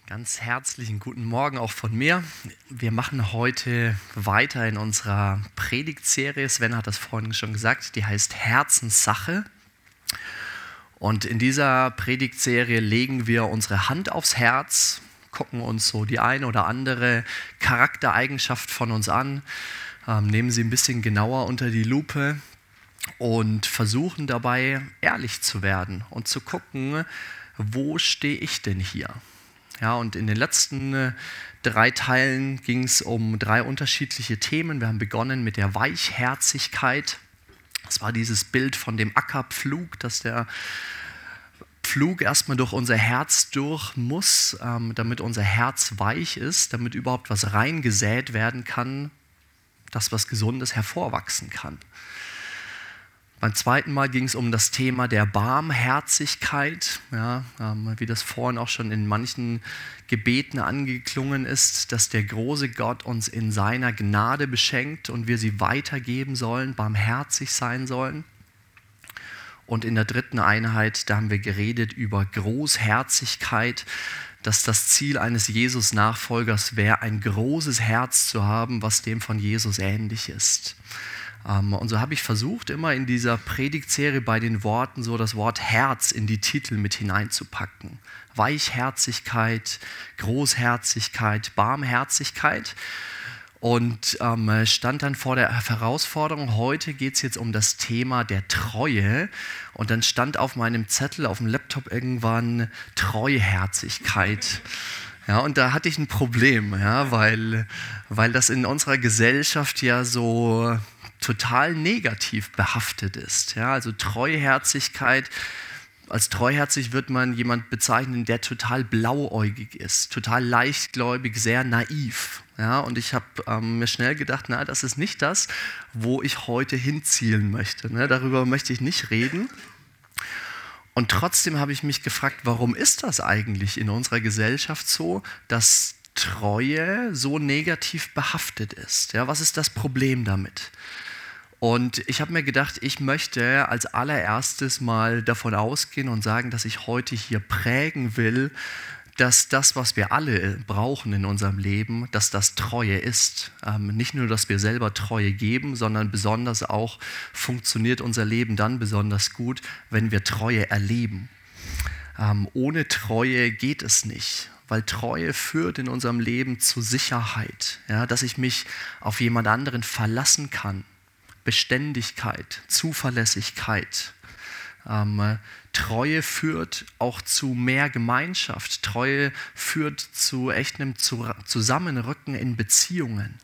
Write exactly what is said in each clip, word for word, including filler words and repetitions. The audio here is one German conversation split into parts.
Ganz herzlichen guten Morgen auch von mir. Wir machen heute weiter in unserer Predigtserie. Sven hat das vorhin schon gesagt, die heißt Herzenssache. Und in dieser Predigtserie legen wir unsere Hand aufs Herz, gucken uns so die eine oder andere Charaktereigenschaft von uns an, ähm, nehmen sie ein bisschen genauer unter die Lupe und versuchen dabei ehrlich zu werden und zu gucken, wo stehe ich denn hier? Ja, und in den letzten äh, drei Teilen ging es um drei unterschiedliche Themen. Wir haben begonnen mit der Weichherzigkeit. Das war dieses Bild von dem Ackerpflug, dass der Pflug erstmal durch unser Herz durch muss, ähm, damit unser Herz weich ist, damit überhaupt was reingesät werden kann, dass was Gesundes hervorwachsen kann. Beim zweiten Mal ging es um das Thema der Barmherzigkeit, ja, ähm, wie das vorhin auch schon in manchen Gebeten angeklungen ist, dass der große Gott uns in seiner Gnade beschenkt und wir sie weitergeben sollen, barmherzig sein sollen. Und in der dritten Einheit, da haben wir geredet über Großherzigkeit, dass das Ziel eines Jesus-Nachfolgers wäre, ein großes Herz zu haben, was dem von Jesus ähnlich ist. Und so habe ich versucht, immer in dieser Predigtserie bei den Worten so das Wort Herz in die Titel mit hineinzupacken. Weichherzigkeit, Großherzigkeit, Barmherzigkeit. Und ähm, stand dann vor der Herausforderung, heute geht es jetzt um das Thema der Treue. Und dann stand auf meinem Zettel, auf dem Laptop irgendwann Treuherzigkeit. Ja, und da hatte ich ein Problem, ja, weil, weil das in unserer Gesellschaft ja so total negativ behaftet ist. Ja, also Treuherzigkeit, als treuherzig wird man jemand bezeichnen, der total blauäugig ist, total leichtgläubig, sehr naiv. Ja, und ich habe ähm, mir schnell gedacht, na, das ist nicht das, wo ich heute hinzielen möchte. Ne? Darüber möchte ich nicht reden. Und trotzdem habe ich mich gefragt, warum ist das eigentlich in unserer Gesellschaft so, dass Treue so negativ behaftet ist? Ja, was ist das Problem damit? Und ich habe mir gedacht, ich möchte als allererstes mal davon ausgehen und sagen, dass ich heute hier prägen will, dass das, was wir alle brauchen in unserem Leben, dass das Treue ist. Ähm, nicht nur, dass wir selber Treue geben, sondern besonders auch funktioniert unser Leben dann besonders gut, wenn wir Treue erleben. Ähm, ohne Treue geht es nicht, weil Treue führt in unserem Leben zu Sicherheit, ja, dass ich mich auf jemand anderen verlassen kann. Beständigkeit, Zuverlässigkeit. Ähm, Treue führt auch zu mehr Gemeinschaft. Treue führt zu echtem Zusammenrücken in Beziehungen.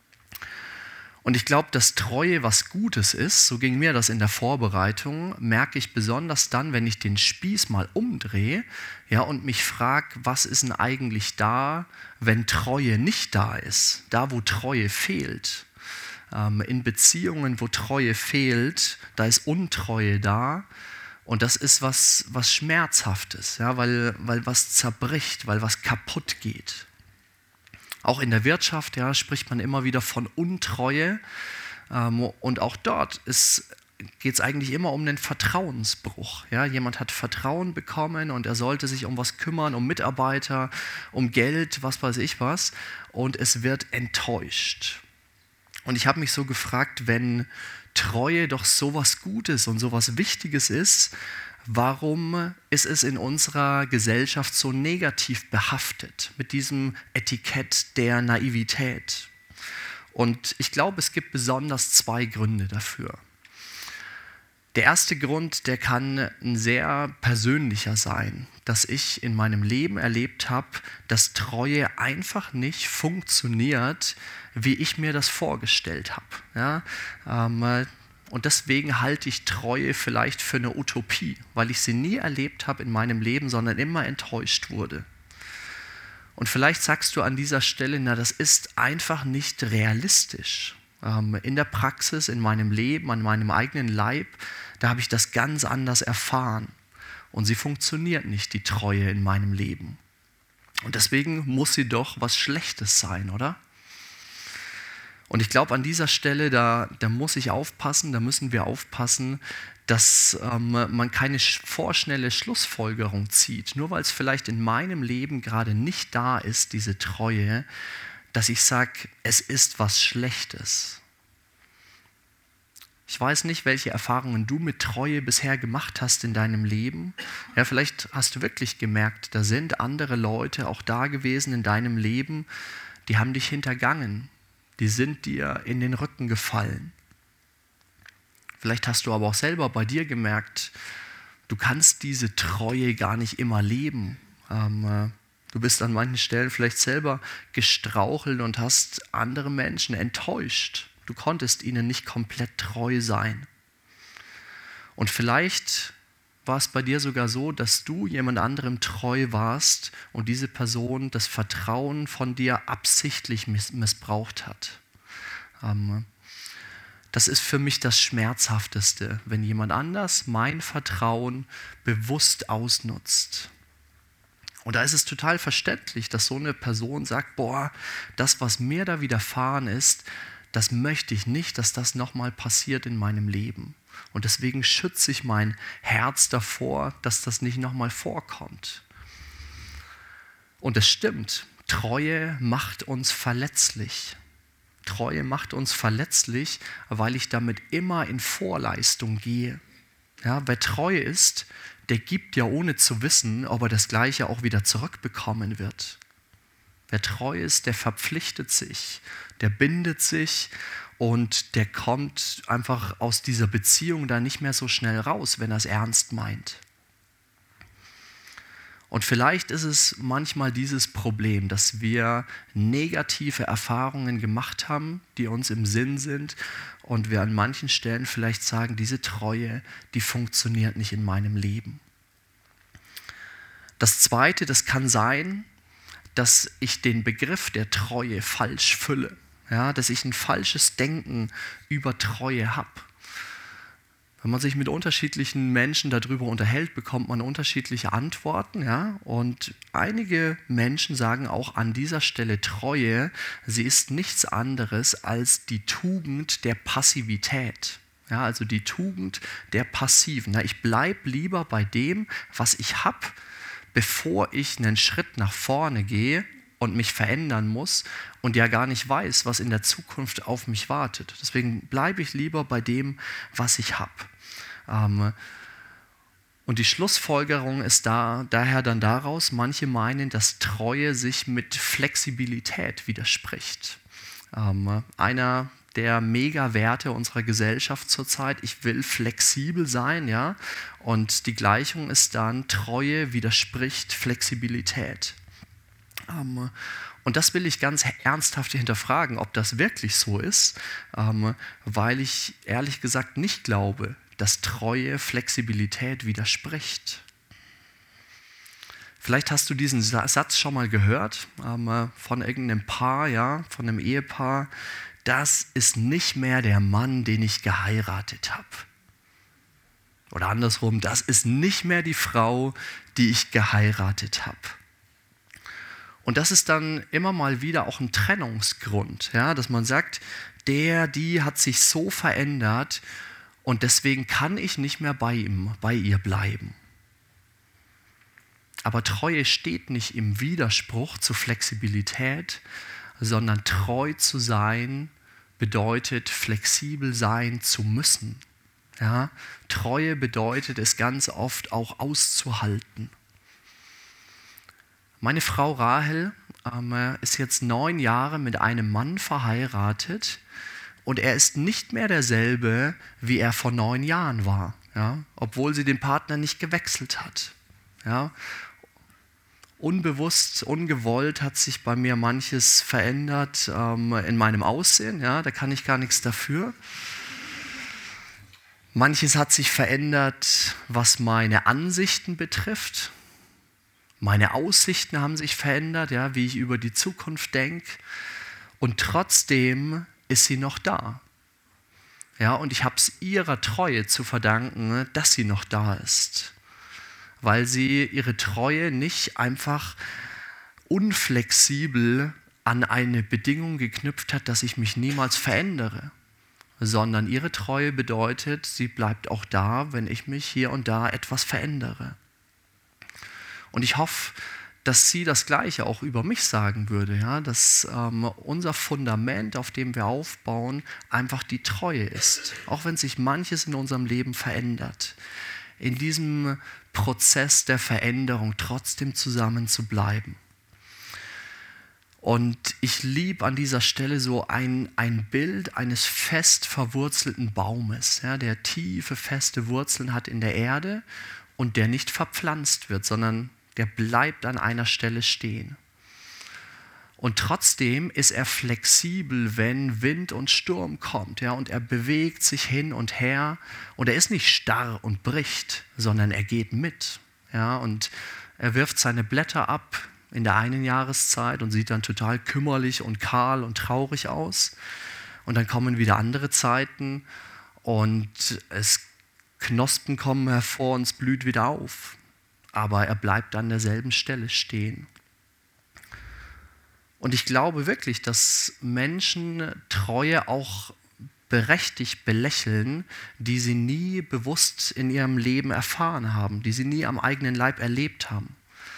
Und ich glaube, dass Treue was Gutes ist, so ging mir das in der Vorbereitung, merke ich besonders dann, wenn ich den Spieß mal umdrehe, ja, und mich frage, was ist denn eigentlich da, wenn Treue nicht da ist, da wo Treue fehlt. In Beziehungen, wo Treue fehlt, da ist Untreue da und das ist was, was Schmerzhaftes, ja, weil, weil was zerbricht, weil was kaputt geht. Auch in der Wirtschaft, ja, spricht man immer wieder von Untreue ähm, und auch dort geht es eigentlich immer um den Vertrauensbruch. Ja. Jemand hat Vertrauen bekommen und er sollte sich um was kümmern, um Mitarbeiter, um Geld, was weiß ich was, und es wird enttäuscht. Und ich habe mich so gefragt, wenn Treue doch sowas Gutes und sowas Wichtiges ist, warum ist es in unserer Gesellschaft so negativ behaftet mit diesem Etikett der Naivität? Und ich glaube, es gibt besonders zwei Gründe dafür. Der erste Grund, der kann ein sehr persönlicher sein, dass ich in meinem Leben erlebt habe, dass Treue einfach nicht funktioniert, wie ich mir das vorgestellt habe. Ja, ähm, und deswegen halte ich Treue vielleicht für eine Utopie, weil ich sie nie erlebt habe in meinem Leben, sondern immer enttäuscht wurde. Und vielleicht sagst du an dieser Stelle, na, das ist einfach nicht realistisch. Ähm, in der Praxis, in meinem Leben, an meinem eigenen Leib, da habe ich das ganz anders erfahren. Und sie funktioniert nicht, die Treue in meinem Leben. Und deswegen muss sie doch was Schlechtes sein, oder? Und ich glaube, an dieser Stelle, da, da muss ich aufpassen, da müssen wir aufpassen, dass ähm, man keine vorschnelle Schlussfolgerung zieht. Nur weil es vielleicht in meinem Leben gerade nicht da ist, diese Treue, dass ich sage, es ist was Schlechtes. Ich weiß nicht, welche Erfahrungen du mit Treue bisher gemacht hast in deinem Leben. Ja, vielleicht hast du wirklich gemerkt, da sind andere Leute auch da gewesen in deinem Leben, die haben dich hintergangen. Die sind dir in den Rücken gefallen. Vielleicht hast du aber auch selber bei dir gemerkt, du kannst diese Treue gar nicht immer leben. Ähm, äh, du bist an manchen Stellen vielleicht selber gestrauchelt und hast andere Menschen enttäuscht. Du konntest ihnen nicht komplett treu sein. Und vielleicht war es bei dir sogar so, dass du jemand anderem treu warst und diese Person das Vertrauen von dir absichtlich miss- missbraucht hat. Ähm, das ist für mich das Schmerzhafteste, wenn jemand anders mein Vertrauen bewusst ausnutzt. Und da ist es total verständlich, dass so eine Person sagt, boah, das, was mir da widerfahren ist, das möchte ich nicht, dass das nochmal passiert in meinem Leben. Und deswegen schütze ich mein Herz davor, dass das nicht nochmal vorkommt. Und es stimmt, Treue macht uns verletzlich. Treue macht uns verletzlich, weil ich damit immer in Vorleistung gehe. Ja, wer treu ist, der gibt ja ohne zu wissen, ob er das Gleiche auch wieder zurückbekommen wird. Wer treu ist, der verpflichtet sich, der bindet sich und der kommt einfach aus dieser Beziehung da nicht mehr so schnell raus, wenn er es ernst meint. Und vielleicht ist es manchmal dieses Problem, dass wir negative Erfahrungen gemacht haben, die uns im Sinn sind und wir an manchen Stellen vielleicht sagen, diese Treue, die funktioniert nicht in meinem Leben. Das Zweite, das kann sein, dass ich den Begriff der Treue falsch fülle, ja, dass ich ein falsches Denken über Treue habe. Wenn man sich mit unterschiedlichen Menschen darüber unterhält, bekommt man unterschiedliche Antworten. Ja? Und einige Menschen sagen auch an dieser Stelle Treue, sie ist nichts anderes als die Tugend der Passivität. Ja, also die Tugend der Passiven. Ja, ich bleibe lieber bei dem, was ich habe, bevor ich einen Schritt nach vorne gehe und mich verändern muss und ja gar nicht weiß, was in der Zukunft auf mich wartet. Deswegen bleibe ich lieber bei dem, was ich habe. Ähm, und die Schlussfolgerung ist da, daher dann daraus, manche meinen, dass Treue sich mit Flexibilität widerspricht. Ähm, einer der Mega-Werte unserer Gesellschaft zurzeit, ich will flexibel sein, ja, und die Gleichung ist dann, Treue widerspricht Flexibilität. Ähm, und das will ich ganz ernsthaft hinterfragen, ob das wirklich so ist, ähm, weil ich ehrlich gesagt nicht glaube, dass Treue Flexibilität widerspricht. Vielleicht hast du diesen Satz schon mal gehört ähm, von irgendeinem Paar, ja, von einem Ehepaar. Das ist nicht mehr der Mann, den ich geheiratet habe. Oder andersrum, das ist nicht mehr die Frau, die ich geheiratet habe. Und das ist dann immer mal wieder auch ein Trennungsgrund, ja, dass man sagt, der, die hat sich so verändert und deswegen kann ich nicht mehr bei ihm, bei ihr bleiben. Aber Treue steht nicht im Widerspruch zu Flexibilität, sondern treu zu sein bedeutet, flexibel sein zu müssen. Ja? Treue bedeutet es ganz oft auch auszuhalten. Meine Frau Rahel ähm, ist jetzt neun Jahre mit einem Mann verheiratet und er ist nicht mehr derselbe, wie er vor neun Jahren war, ja? Obwohl sie den Partner nicht gewechselt hat. Ja? Unbewusst, ungewollt hat sich bei mir manches verändert ähm, in meinem Aussehen, ja? Da kann ich gar nichts dafür. Manches hat sich verändert, was meine Ansichten betrifft. Meine Aussichten haben sich verändert, ja, wie ich über die Zukunft denke. Und trotzdem ist sie noch da. Ja, und ich habe es ihrer Treue zu verdanken, dass sie noch da ist. Weil sie ihre Treue nicht einfach unflexibel an eine Bedingung geknüpft hat, dass ich mich niemals verändere, sondern ihre Treue bedeutet, sie bleibt auch da, wenn ich mich hier und da etwas verändere. Und ich hoffe, dass sie das Gleiche auch über mich sagen würde, ja? Dass ähm, unser Fundament, auf dem wir aufbauen, einfach die Treue ist. Auch wenn sich manches in unserem Leben verändert. In diesem Prozess der Veränderung trotzdem zusammen zu bleiben. Und ich liebe an dieser Stelle so ein, ein Bild eines fest verwurzelten Baumes, ja, der tiefe, feste Wurzeln hat in der Erde und der nicht verpflanzt wird, sondern der bleibt an einer Stelle stehen. Und trotzdem ist er flexibel, wenn Wind und Sturm kommt. Ja, und er bewegt sich hin und her. Und er ist nicht starr und bricht, sondern er geht mit. Ja, und er wirft seine Blätter ab in der einen Jahreszeit und sieht dann total kümmerlich und kahl und traurig aus. Und dann kommen wieder andere Zeiten und es Knospen kommen hervor und es blüht wieder auf. Aber er bleibt an derselben Stelle stehen. Und ich glaube wirklich, dass Menschen Treue auch berechtigt belächeln, die sie nie bewusst in ihrem Leben erfahren haben, die sie nie am eigenen Leib erlebt haben.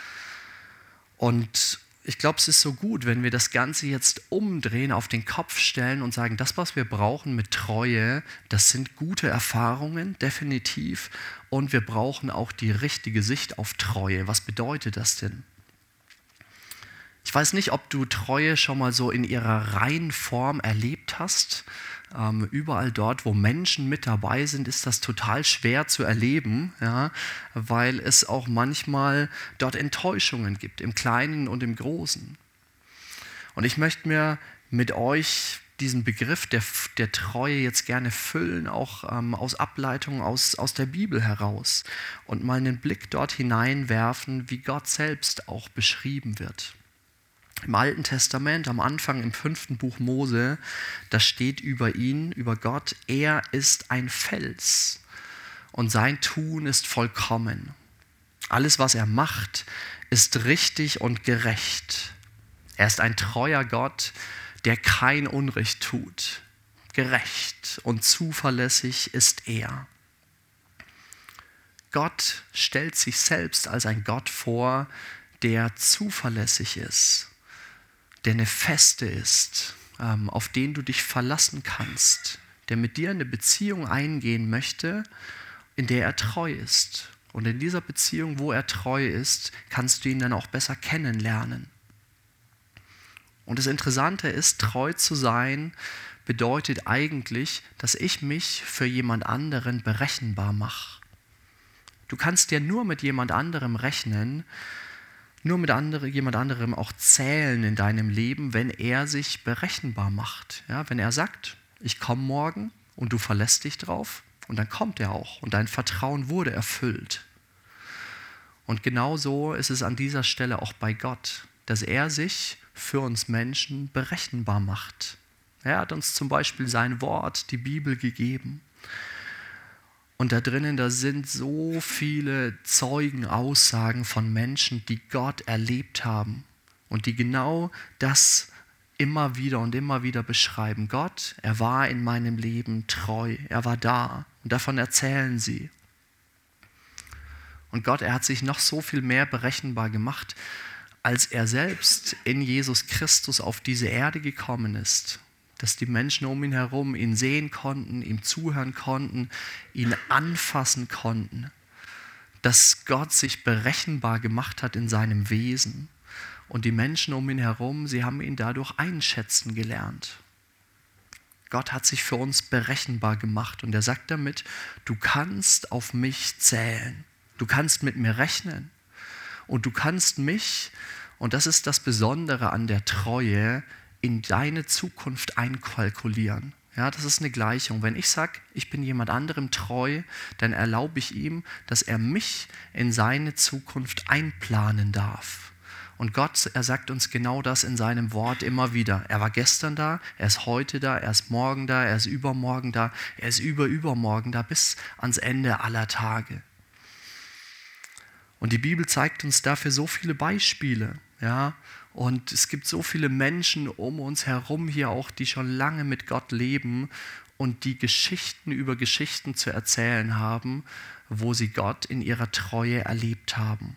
Und ich glaube, es ist so gut, wenn wir das Ganze jetzt umdrehen, auf den Kopf stellen und sagen, das, was wir brauchen mit Treue, das sind gute Erfahrungen, definitiv. Und wir brauchen auch die richtige Sicht auf Treue. Was bedeutet das denn? Ich weiß nicht, ob du Treue schon mal so in ihrer reinen Form erlebt hast. Ähm, überall dort, wo Menschen mit dabei sind, ist das total schwer zu erleben, ja, weil es auch manchmal dort Enttäuschungen gibt, im Kleinen und im Großen. Und ich möchte mir mit euch diesen Begriff der, der Treue jetzt gerne füllen, auch ähm, aus Ableitungen aus, aus der Bibel heraus und mal einen Blick dort hineinwerfen, wie Gott selbst auch beschrieben wird. Im Alten Testament, am Anfang im fünften Buch Mose, da steht über ihn, über Gott, er ist ein Fels und sein Tun ist vollkommen. Alles, was er macht, ist richtig und gerecht. Er ist ein treuer Gott, der kein Unrecht tut. Gerecht und zuverlässig ist er. Gott stellt sich selbst als ein Gott vor, der zuverlässig ist, der eine Feste ist, ähm, auf den du dich verlassen kannst, der mit dir eine Beziehung eingehen möchte, in der er treu ist. Und in dieser Beziehung, wo er treu ist, kannst du ihn dann auch besser kennenlernen. Und das Interessante ist, treu zu sein bedeutet eigentlich, dass ich mich für jemand anderen berechenbar mache. Du kannst ja nur mit jemand anderem rechnen, nur mit andere, jemand anderem auch zählen in deinem Leben, wenn er sich berechenbar macht. Ja, wenn er sagt, ich komme morgen und du verlässt dich drauf und dann kommt er auch und dein Vertrauen wurde erfüllt. Und genau so ist es an dieser Stelle auch bei Gott, dass er sich für uns Menschen berechenbar macht. Er hat uns zum Beispiel sein Wort, die Bibel, gegeben. Und da drinnen, da sind so viele Zeugenaussagen von Menschen, die Gott erlebt haben und die genau das immer wieder und immer wieder beschreiben. Gott, er war in meinem Leben treu, er war da und davon erzählen sie. Und Gott, er hat sich noch so viel mehr berechenbar gemacht, als er selbst in Jesus Christus auf diese Erde gekommen ist, dass die Menschen um ihn herum ihn sehen konnten, ihm zuhören konnten, ihn anfassen konnten, dass Gott sich berechenbar gemacht hat in seinem Wesen und die Menschen um ihn herum, sie haben ihn dadurch einschätzen gelernt. Gott hat sich für uns berechenbar gemacht und er sagt damit, du kannst auf mich zählen, du kannst mit mir rechnen. Und du kannst mich, und das ist das Besondere an der Treue, in deine Zukunft einkalkulieren. Ja, das ist eine Gleichung. Wenn ich sage, ich bin jemand anderem treu, dann erlaube ich ihm, dass er mich in seine Zukunft einplanen darf. Und Gott, er sagt uns genau das in seinem Wort immer wieder. Er war gestern da, er ist heute da, er ist morgen da, er ist übermorgen da, er ist überübermorgen da, bis ans Ende aller Tage. Und die Bibel zeigt uns dafür so viele Beispiele, ja, Und es gibt so viele Menschen um uns herum hier auch, die schon lange mit Gott leben und die Geschichten über Geschichten zu erzählen haben, wo sie Gott in ihrer Treue erlebt haben.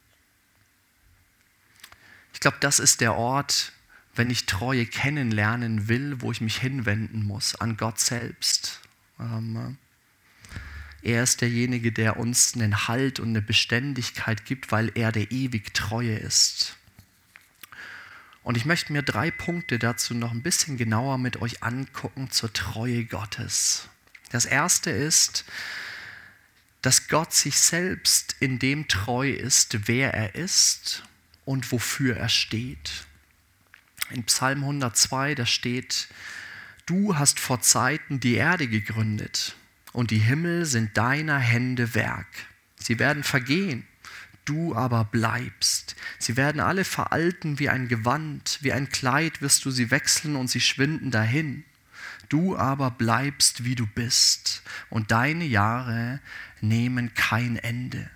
Ich glaube, das ist der Ort, wenn ich Treue kennenlernen will, wo ich mich hinwenden muss, an Gott selbst. Ähm, er ist derjenige, der uns einen Halt und eine Beständigkeit gibt, weil er der ewig Treue ist. Und ich möchte mir drei Punkte dazu noch ein bisschen genauer mit euch angucken zur Treue Gottes. Das erste ist, dass Gott sich selbst in dem treu ist, wer er ist und wofür er steht. In Psalm hundertzwei, da steht: Du hast vor Zeiten die Erde gegründet und die Himmel sind deiner Hände Werk. Sie werden vergehen, du aber bleibst. Sie werden alle veralten wie ein Gewand, wie ein Kleid wirst du sie wechseln und sie schwinden dahin. Du aber bleibst, wie du bist, und deine Jahre nehmen kein Ende.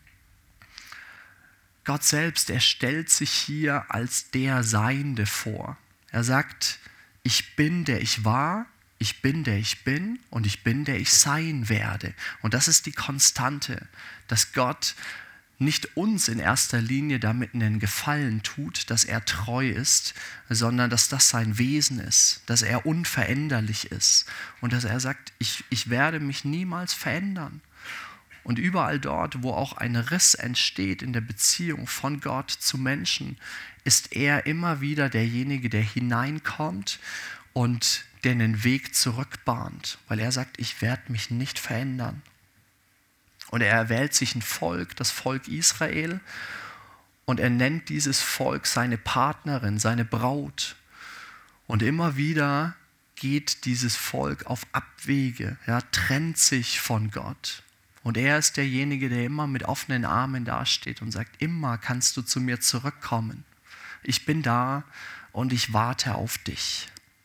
Gott selbst, er stellt sich hier als der Seiende vor. Er sagt, ich bin, der ich war, ich bin, der ich bin und ich bin, der ich sein werde. Und das ist die Konstante, dass Gott nicht uns in erster Linie damit einen Gefallen tut, dass er treu ist, sondern dass das sein Wesen ist, dass er unveränderlich ist und dass er sagt, ich, ich werde mich niemals verändern. Und überall dort, wo auch ein Riss entsteht in der Beziehung von Gott zu Menschen, ist er immer wieder derjenige, der hineinkommt und der einen Weg zurückbahnt, weil er sagt, ich werde mich nicht verändern. Und er erwählt sich ein Volk, das Volk Israel, und er nennt dieses Volk seine Partnerin, seine Braut. Und immer wieder geht dieses Volk auf Abwege, ja, trennt sich von Gott. Und er ist derjenige, der immer mit offenen Armen dasteht und sagt, immer kannst du zu mir zurückkommen. Ich bin da und ich warte auf dich.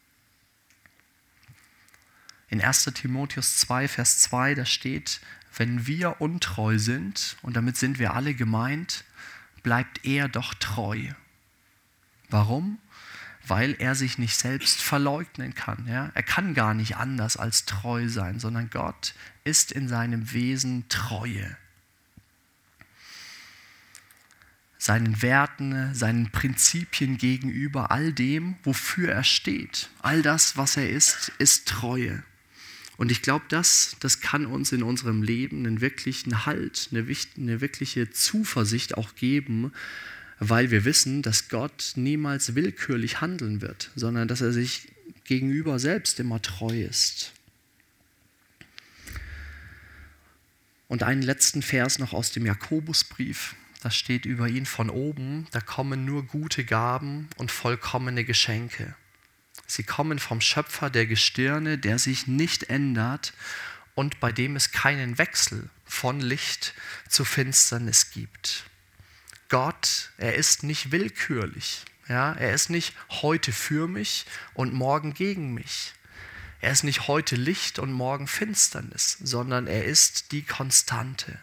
In erster Timotheus zwei, Vers zwei, da steht, wenn wir untreu sind, und damit sind wir alle gemeint, bleibt er doch treu. Warum? Weil er sich nicht selbst verleugnen kann. Ja? Er kann gar nicht anders als treu sein, sondern Gott ist in seinem Wesen Treue. Seinen Werten, seinen Prinzipien gegenüber, all dem, wofür er steht, all das, was er ist, ist Treue. Und ich glaube, das, das kann uns in unserem Leben einen wirklichen Halt, eine, eine wirkliche Zuversicht auch geben, weil wir wissen, dass Gott niemals willkürlich handeln wird, sondern dass er sich gegenüber selbst immer treu ist. Und einen letzten Vers noch aus dem Jakobusbrief, da steht über ihn von oben, da kommen nur gute Gaben und vollkommene Geschenke. Sie kommen vom Schöpfer der Gestirne, der sich nicht ändert und bei dem es keinen Wechsel von Licht zu Finsternis gibt. Gott, er ist nicht willkürlich. Ja? Er ist nicht heute für mich und morgen gegen mich. Er ist nicht heute Licht und morgen Finsternis, sondern er ist die Konstante.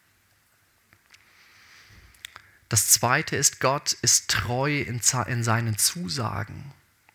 Das Zweite ist, Gott ist treu in, in seinen Zusagen.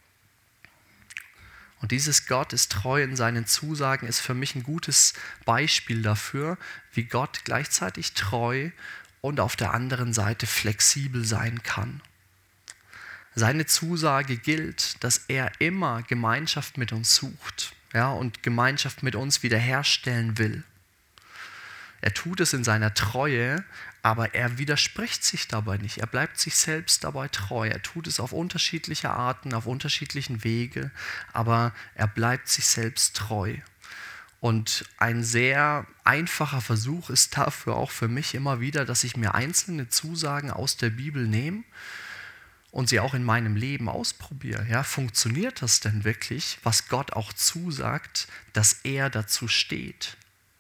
Und dieses Gott ist treu in seinen Zusagen ist für mich ein gutes Beispiel dafür, wie Gott gleichzeitig treu und auf der anderen Seite flexibel sein kann. Seine Zusage gilt, dass er immer Gemeinschaft mit uns sucht, ja, und Gemeinschaft mit uns wiederherstellen will. Er tut es in seiner Treue, aber er widerspricht sich dabei nicht. Er bleibt sich selbst dabei treu. Er tut es auf unterschiedliche Arten, auf unterschiedlichen Wege, aber er bleibt sich selbst treu. Und ein sehr einfacher Versuch ist dafür auch für mich immer wieder, dass ich mir einzelne Zusagen aus der Bibel nehme und sie auch in meinem Leben ausprobiere. Ja, funktioniert das denn wirklich, was Gott auch zusagt, dass er dazu steht?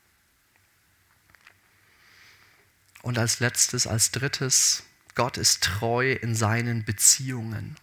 Und als letztes, als drittes, Gott ist treu in seinen Beziehungen.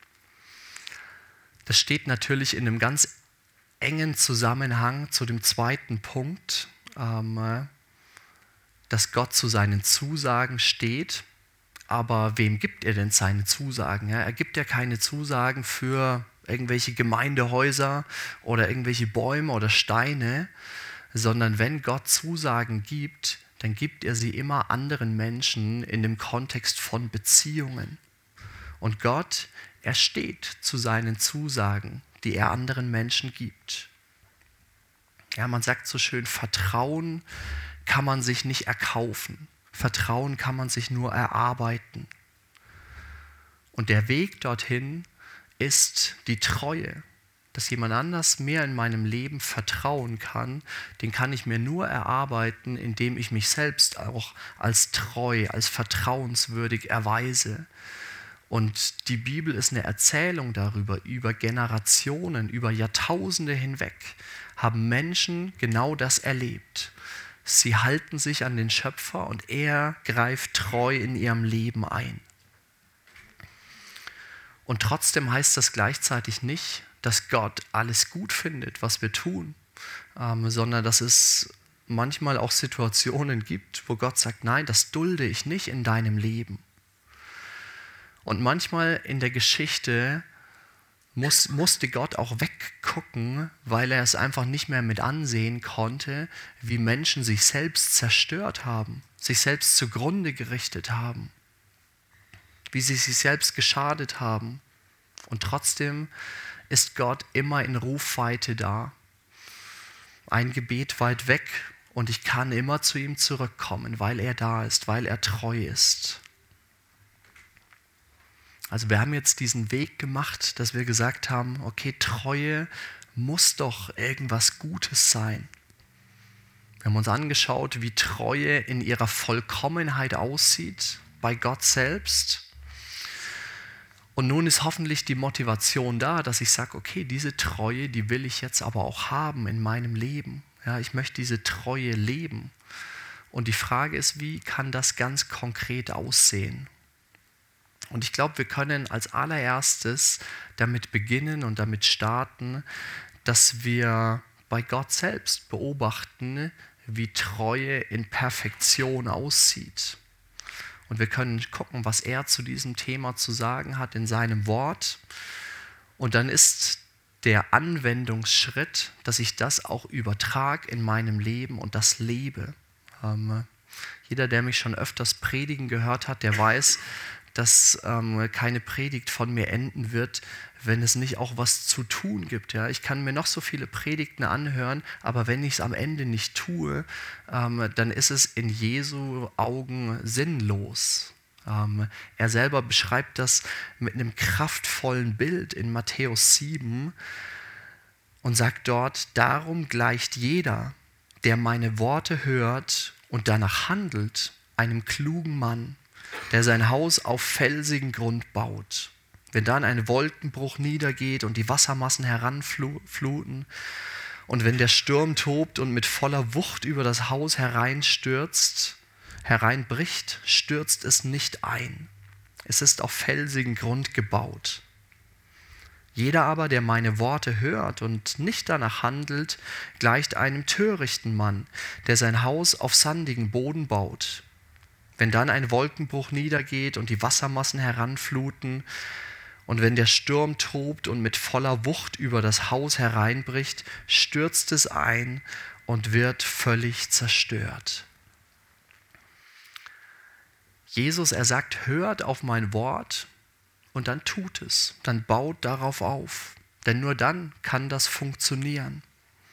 Das steht natürlich in einem ganz engen Zusammenhang zu dem zweiten Punkt, ähm, dass Gott zu seinen Zusagen steht, aber wem gibt er denn seine Zusagen? Ja, er gibt ja keine Zusagen für irgendwelche Gemeindehäuser oder irgendwelche Bäume oder Steine, sondern wenn Gott Zusagen gibt, dann gibt er sie immer anderen Menschen in dem Kontext von Beziehungen. Und Gott, er steht zu seinen Zusagen, die er anderen Menschen gibt. Ja, man sagt so schön, Vertrauen kann man sich nicht erkaufen. Vertrauen kann man sich nur erarbeiten. Und der Weg dorthin ist die Treue. Dass jemand anders mehr in meinem Leben vertrauen kann, den kann ich mir nur erarbeiten, indem ich mich selbst auch als treu, als vertrauenswürdig erweise. Und die Bibel ist eine Erzählung darüber, über Generationen, über Jahrtausende hinweg haben Menschen genau das erlebt. Sie halten sich an den Schöpfer und er greift treu in ihrem Leben ein. Und trotzdem heißt das gleichzeitig nicht, dass Gott alles gut findet, was wir tun, ähm, sondern dass es manchmal auch Situationen gibt, wo Gott sagt, nein, das dulde ich nicht in deinem Leben. Und manchmal in der Geschichte muss, musste Gott auch weggucken, weil er es einfach nicht mehr mit ansehen konnte, wie Menschen sich selbst zerstört haben, sich selbst zugrunde gerichtet haben, wie sie sich selbst geschadet haben. Und trotzdem ist Gott immer in Rufweite da. Ein Gebet weit weg und ich kann immer zu ihm zurückkommen, weil er da ist, weil er treu ist. Also wir haben jetzt diesen Weg gemacht, dass wir gesagt haben, okay, Treue muss doch irgendwas Gutes sein. Wir haben uns angeschaut, wie Treue in ihrer Vollkommenheit aussieht, bei Gott selbst. Und nun ist hoffentlich die Motivation da, dass ich sage, okay, diese Treue, die will ich jetzt aber auch haben in meinem Leben. Ja, ich möchte diese Treue leben. Und die Frage ist, wie kann das ganz konkret aussehen? Und ich glaube, wir können als allererstes damit beginnen und damit starten, dass wir bei Gott selbst beobachten, wie Treue in Perfektion aussieht. Und wir können gucken, was er zu diesem Thema zu sagen hat in seinem Wort. Und dann ist der Anwendungsschritt, dass ich das auch übertrage in meinem Leben und das lebe. Ähm, jeder, der mich schon öfters predigen gehört hat, der weiß, dass ähm, keine Predigt von mir enden wird, wenn es nicht auch was zu tun gibt. Ja? Ich kann mir noch so viele Predigten anhören, aber wenn ich es am Ende nicht tue, ähm, dann ist es in Jesu Augen sinnlos. Ähm, er selber beschreibt das mit einem kraftvollen Bild in Matthäus sieben und sagt dort, darum gleicht jeder, der meine Worte hört und danach handelt, einem klugen Mann, der sein Haus auf felsigen Grund baut. Wenn dann ein Wolkenbruch niedergeht und die Wassermassen heranfluten und wenn der Sturm tobt und mit voller Wucht über das Haus hereinstürzt, hereinbricht, stürzt es nicht ein. Es ist auf felsigen Grund gebaut. Jeder aber, der meine Worte hört und nicht danach handelt, gleicht einem törichten Mann, der sein Haus auf sandigen Boden baut. Wenn dann ein Wolkenbruch niedergeht und die Wassermassen heranfluten und wenn der Sturm tobt und mit voller Wucht über das Haus hereinbricht, stürzt es ein und wird völlig zerstört. Jesus, er sagt, hört auf mein Wort und dann tut es, dann baut darauf auf, denn nur dann kann das funktionieren.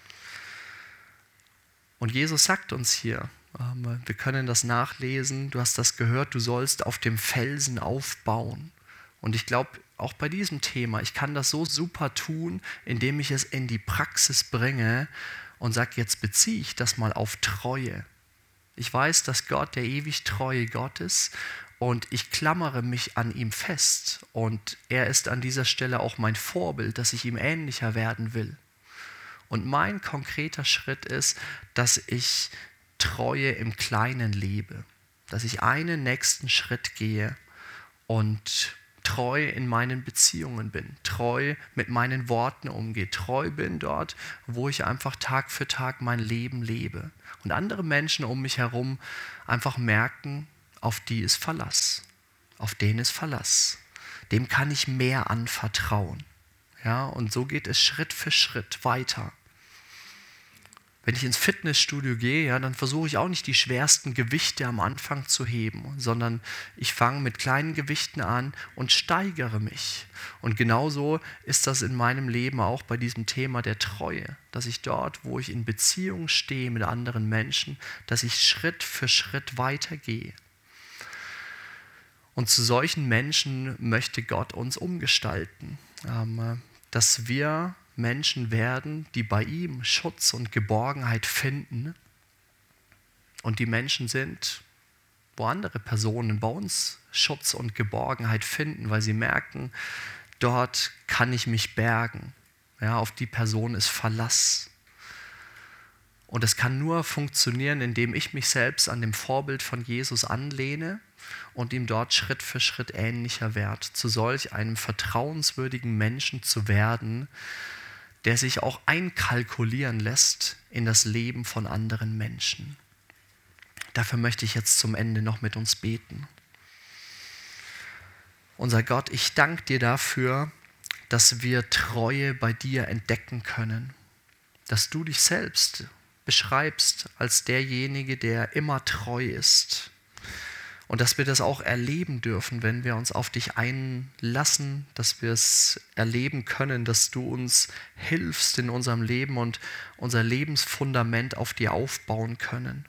Und Jesus sagt uns hier, wir können das nachlesen, du hast das gehört, du sollst auf dem Felsen aufbauen. Und ich glaube, auch bei diesem Thema, ich kann das so super tun, indem ich es in die Praxis bringe und sage, jetzt beziehe ich das mal auf Treue. Ich weiß, dass Gott der ewig treue Gott ist und ich klammere mich an ihm fest. Und er ist an dieser Stelle auch mein Vorbild, dass ich ihm ähnlicher werden will. Und mein konkreter Schritt ist, dass ich Treue im Kleinen lebe, dass ich einen nächsten Schritt gehe und treu in meinen Beziehungen bin, treu mit meinen Worten umgehe, treu bin dort, wo ich einfach Tag für Tag mein Leben lebe und andere Menschen um mich herum einfach merken, auf die ist Verlass, auf den ist Verlass. Dem kann ich mehr anvertrauen. Ja, und so geht es Schritt für Schritt weiter. Wenn ich ins Fitnessstudio gehe, ja, dann versuche ich auch nicht die schwersten Gewichte am Anfang zu heben, sondern ich fange mit kleinen Gewichten an und steigere mich. Und genauso ist das in meinem Leben auch bei diesem Thema der Treue, dass ich dort, wo ich in Beziehung stehe mit anderen Menschen, dass ich Schritt für Schritt weitergehe. Und zu solchen Menschen möchte Gott uns umgestalten, ähm, dass wir Menschen werden, die bei ihm Schutz und Geborgenheit finden. Und die Menschen sind, wo andere Personen bei uns Schutz und Geborgenheit finden, weil sie merken, dort kann ich mich bergen. Ja, auf die Person ist Verlass. Und es kann nur funktionieren, indem ich mich selbst an dem Vorbild von Jesus anlehne und ihm dort Schritt für Schritt ähnlicher werde, zu solch einem vertrauenswürdigen Menschen zu werden, der sich auch einkalkulieren lässt in das Leben von anderen Menschen. Dafür möchte ich jetzt zum Ende noch mit uns beten. Unser Gott, ich danke dir dafür, dass wir Treue bei dir entdecken können, dass du dich selbst beschreibst als derjenige, der immer treu ist. Und dass wir das auch erleben dürfen, wenn wir uns auf dich einlassen, dass wir es erleben können, dass du uns hilfst in unserem Leben und unser Lebensfundament auf dir aufbauen können.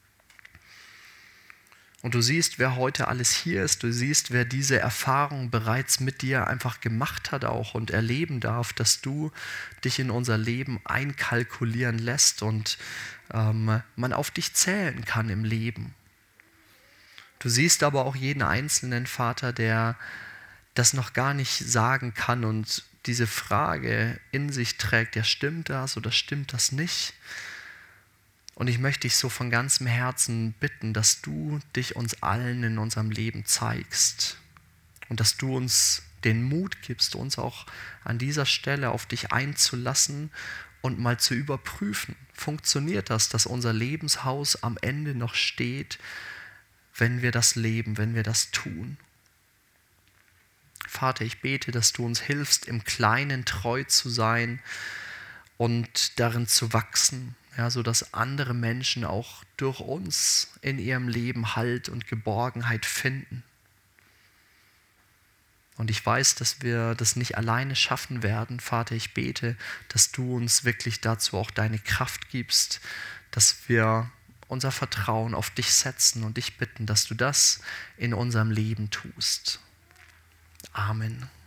Und du siehst, wer heute alles hier ist, du siehst, wer diese Erfahrung bereits mit dir einfach gemacht hat auch und erleben darf, dass du dich in unser Leben einkalkulieren lässt und ähm, man auf dich zählen kann im Leben. Du siehst aber auch jeden einzelnen Vater, der das noch gar nicht sagen kann und diese Frage in sich trägt, ja, stimmt das oder stimmt das nicht? Und ich möchte dich so von ganzem Herzen bitten, dass du dich uns allen in unserem Leben zeigst und dass du uns den Mut gibst, uns auch an dieser Stelle auf dich einzulassen und mal zu überprüfen, funktioniert das, dass unser Lebenshaus am Ende noch steht, wenn wir das leben, wenn wir das tun. Vater, ich bete, dass du uns hilfst, im Kleinen treu zu sein und darin zu wachsen, ja, sodass andere Menschen auch durch uns in ihrem Leben Halt und Geborgenheit finden. Und ich weiß, dass wir das nicht alleine schaffen werden. Vater, ich bete, dass du uns wirklich dazu auch deine Kraft gibst, dass wir unser Vertrauen auf dich setzen und dich bitten, dass du das in unserem Leben tust. Amen.